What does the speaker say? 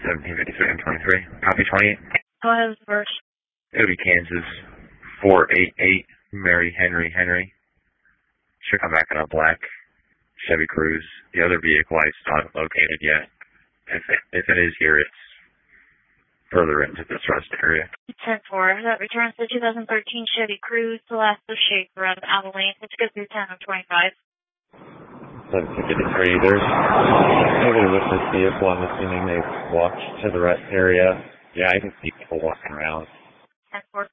1753 and 23. Copy 28. Go ahead with the first. It would be Kansas 488 Mary Henry Henry. Should come back in a black Chevy Cruze. The other vehicle is not located yet. If it is here, it's further into this rest area. 10-4. That returns the 2013 Chevy Cruze, the last of shape around Abilene. It's good through 10 of 25. 1753. There's nobody with this vehicle. I'm assuming they've walked to the rest area. Yeah, I can see people walking around. 10-4.